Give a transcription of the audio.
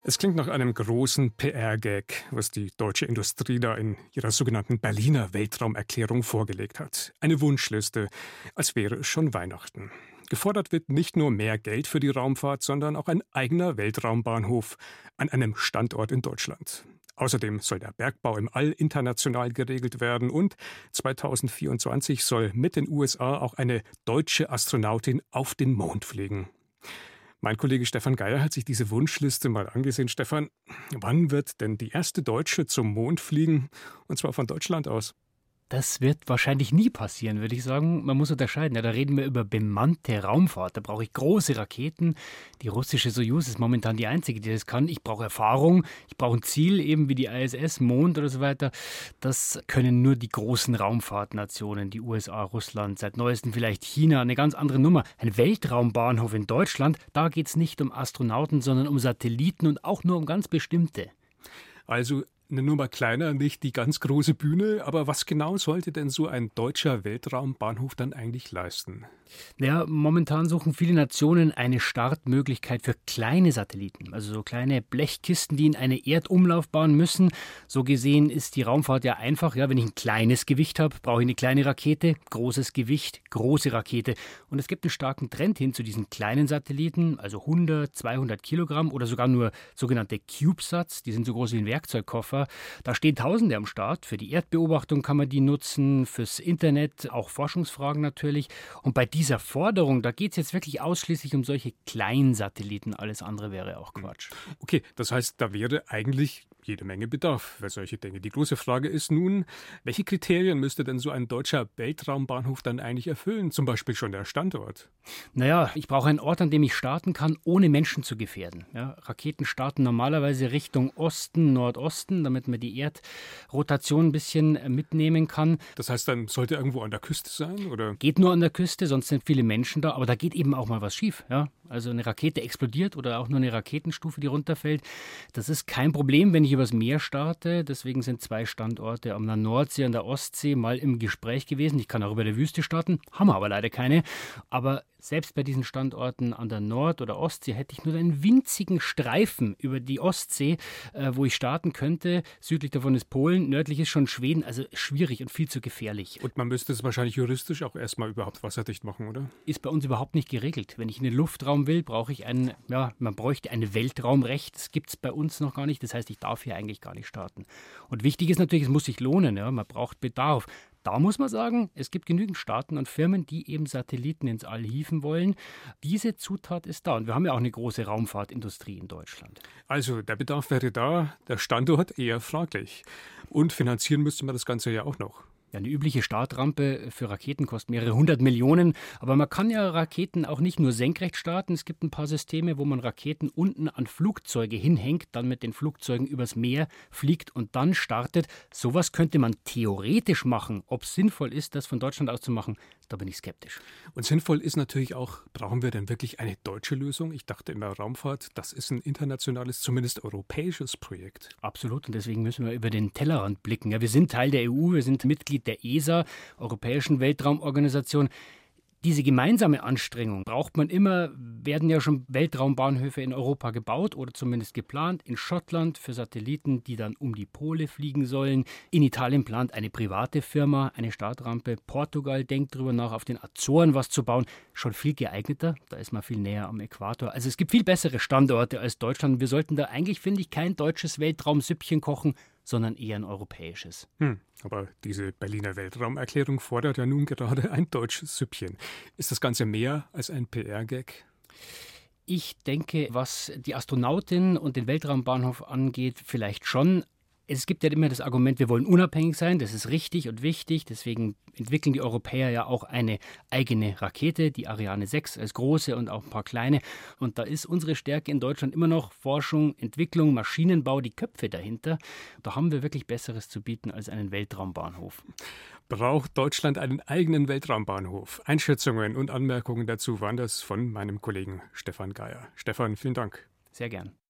Es klingt nach einem großen PR-Gag, was die deutsche Industrie da in ihrer sogenannten Berliner Weltraumerklärung vorgelegt hat. Eine Wunschliste, als wäre es schon Weihnachten. Gefordert wird nicht nur mehr Geld für die Raumfahrt, sondern auch ein eigener Weltraumbahnhof an einem Standort in Deutschland. Außerdem soll der Bergbau im All international geregelt werden und 2024 soll mit den USA auch eine deutsche Astronautin auf den Mond fliegen. Mein Kollege Stefan Geier hat sich diese Wunschliste mal angesehen. Stefan, wann wird denn die erste Deutsche zum Mond fliegen? Und zwar von Deutschland aus. Das wird wahrscheinlich nie passieren, würde ich sagen. Man muss unterscheiden. Ja, da reden wir über bemannte Raumfahrt. Da brauche ich große Raketen. Die russische Sojus ist momentan die einzige, die das kann. Ich brauche Erfahrung. Ich brauche ein Ziel, eben wie die ISS, Mond oder so weiter. Das können nur die großen Raumfahrtnationen, die USA, Russland, seit neuestem vielleicht China. Eine ganz andere Nummer. Ein Weltraumbahnhof in Deutschland, da geht es nicht um Astronauten, sondern um Satelliten und auch nur um ganz bestimmte. Also eine Nummer kleiner, nicht die ganz große Bühne. Aber was genau sollte denn so ein deutscher Weltraumbahnhof dann eigentlich leisten? Ja, momentan suchen viele Nationen eine Startmöglichkeit für kleine Satelliten, also so kleine Blechkisten, die in eine Erdumlaufbahn müssen. So gesehen ist die Raumfahrt ja einfach. Ja, wenn ich ein kleines Gewicht habe, brauche ich eine kleine Rakete, großes Gewicht, große Rakete. Und es gibt einen starken Trend hin zu diesen kleinen Satelliten, also 100, 200 Kilogramm oder sogar nur sogenannte CubeSats, die sind so groß wie ein Werkzeugkoffer. Da stehen Tausende am Start. Für die Erdbeobachtung kann man die nutzen, fürs Internet, auch Forschungsfragen natürlich. Und bei dieser Forderung, da geht es jetzt wirklich ausschließlich um solche Kleinsatelliten. Alles andere wäre auch Quatsch. Okay, das heißt, da wäre eigentlich jede Menge Bedarf für solche Dinge. Die große Frage ist nun, welche Kriterien müsste denn so ein deutscher Weltraumbahnhof dann eigentlich erfüllen? Zum Beispiel schon der Standort. Naja, ich brauche einen Ort, an dem ich starten kann, ohne Menschen zu gefährden. Ja, Raketen starten normalerweise Richtung Osten, Nordosten, damit man die Erdrotation ein bisschen mitnehmen kann. Das heißt, dann sollte irgendwo an der Küste sein, oder? Geht nur an der Küste, sonst sind viele Menschen da, aber da geht eben auch mal was schief. Ja? Also eine Rakete explodiert oder auch nur eine Raketenstufe, die runterfällt. Das ist kein Problem, wenn ich übers Meer starte. Deswegen sind 2 Standorte an der Nordsee und der Ostsee mal im Gespräch gewesen. Ich kann auch über der Wüste starten, haben wir aber leider keine. Aber selbst bei diesen Standorten an der Nord- oder Ostsee hätte ich nur einen winzigen Streifen über die Ostsee, wo ich starten könnte. Südlich davon ist Polen, nördlich ist schon Schweden. Also schwierig und viel zu gefährlich. Und man müsste es wahrscheinlich juristisch auch erstmal überhaupt wasserdicht machen, oder? Ist bei uns überhaupt nicht geregelt. Wenn ich in den Luftraum will, brauche ich man bräuchte ein Weltraumrecht. Das gibt es bei uns noch gar nicht. Das heißt, ich darf hier eigentlich gar nicht starten. Und wichtig ist natürlich, es muss sich lohnen. Ja? Man braucht Bedarf. Da muss man sagen, es gibt genügend Staaten und Firmen, die eben Satelliten ins All hieven wollen. Diese Zutat ist da. Und wir haben ja auch eine große Raumfahrtindustrie in Deutschland. Also der Bedarf wäre da, der Standort eher fraglich. Und finanzieren müsste man das Ganze ja auch noch. Ja, eine übliche Startrampe für Raketen kostet mehrere 100 Millionen. Aber man kann ja Raketen auch nicht nur senkrecht starten. Es gibt ein paar Systeme, wo man Raketen unten an Flugzeuge hinhängt, dann mit den Flugzeugen übers Meer fliegt und dann startet. Sowas könnte man theoretisch machen. Ob es sinnvoll ist, das von Deutschland aus zu machen, da bin ich skeptisch. Und sinnvoll ist natürlich auch, brauchen wir denn wirklich eine deutsche Lösung? Ich dachte immer, Raumfahrt, das ist ein internationales, zumindest europäisches Projekt. Absolut. Und deswegen müssen wir über den Tellerrand blicken. Ja, wir sind Teil der EU, wir sind Mitglied der ESA, Europäischen Weltraumorganisation. Diese gemeinsame Anstrengung braucht man immer, werden ja schon Weltraumbahnhöfe in Europa gebaut oder zumindest geplant. In Schottland für Satelliten, die dann um die Pole fliegen sollen. In Italien plant eine private Firma eine Startrampe. Portugal denkt darüber nach, auf den Azoren was zu bauen. Schon viel geeigneter, da ist man viel näher am Äquator. Also es gibt viel bessere Standorte als Deutschland. Wir sollten da eigentlich, finde ich, kein deutsches Weltraumsüppchen kochen, sondern eher ein europäisches. Aber diese Berliner Weltraumerklärung fordert ja nun gerade ein deutsches Süppchen. Ist das Ganze mehr als ein PR-Gag? Ich denke, was die Astronautin und den Weltraumbahnhof angeht, vielleicht schon. Es gibt ja immer das Argument, wir wollen unabhängig sein, das ist richtig und wichtig, deswegen entwickeln die Europäer ja auch eine eigene Rakete, die Ariane 6 als große und auch ein paar kleine. Und da ist unsere Stärke in Deutschland immer noch Forschung, Entwicklung, Maschinenbau, die Köpfe dahinter. Da haben wir wirklich Besseres zu bieten als einen Weltraumbahnhof. Braucht Deutschland einen eigenen Weltraumbahnhof? Einschätzungen und Anmerkungen dazu waren das von meinem Kollegen Stefan Geier. Stefan, vielen Dank. Sehr gern.